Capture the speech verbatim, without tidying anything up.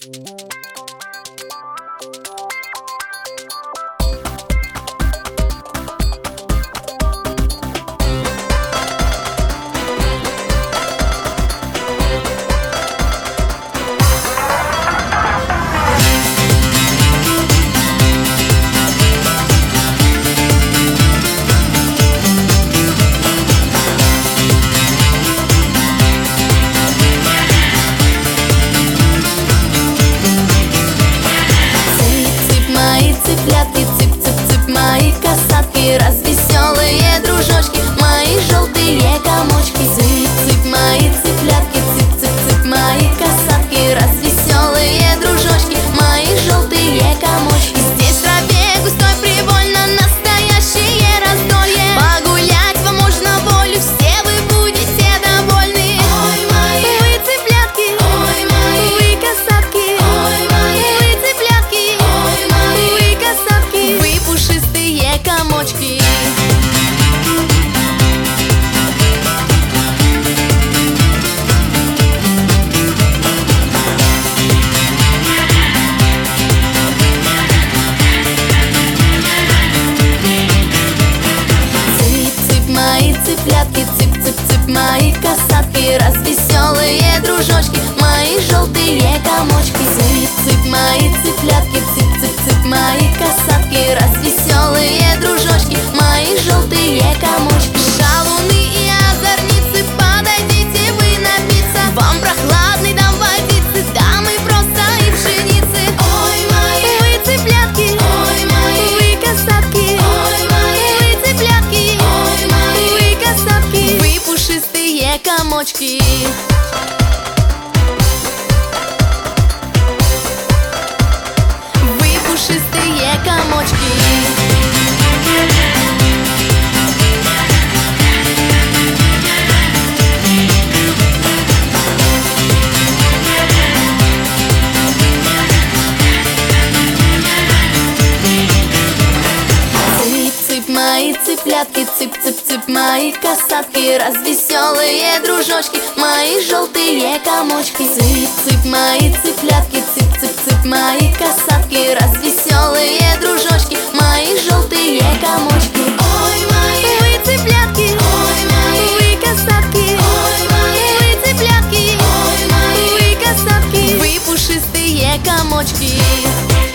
Цыплятки, цып-цып-цып, мои касатки, развеселые дружочки, мои желтые комочки. Цып-цып, мои цыплятки, цып-цып-цып, мои касатки, развеселые дружочки, мои желтые комочки. Здесь в траве густой привольно настоящее раздолье. Погулять вам можно волю, все вы будете довольны. Ой, мои вы цыплятки, ой, мои вы касатки, ой, мои вы цыплятки, ой, мои вы касатки, вы пушистые комочки. Мои цыплятки, цып-цып-цып, мои касатки, развеселые дружочки, мои желтые комочки. Цып-цып, мои цыплятки, цып-цып-цып, мои касатки, развеселые дружочки, мои желтые комочки. Шалуны и озорницы, подойдите вы напиться, вам прохладный дам водицы, дамы просто и пшеницы. Ой, мои вы цыплятки, ой, мои вы касатки, ой, мои вы цыплятки, ой, мои вы касатки, вы пушистые комочки. Вы пушистые комочки. Мои цыплятки, цып-цып-цып, мои касатки, развеселые дружочки, мои желтые комочки. Цып-цып, мои цыплятки, цып-цып-цып, мои касатки, развеселые дружочки, мои желтые комочки. Ой, мои вы цыплятки, ой, мои вы касатки, ой, мои вы цыплятки, ой, мои вы касатки, вы пушистые комочки.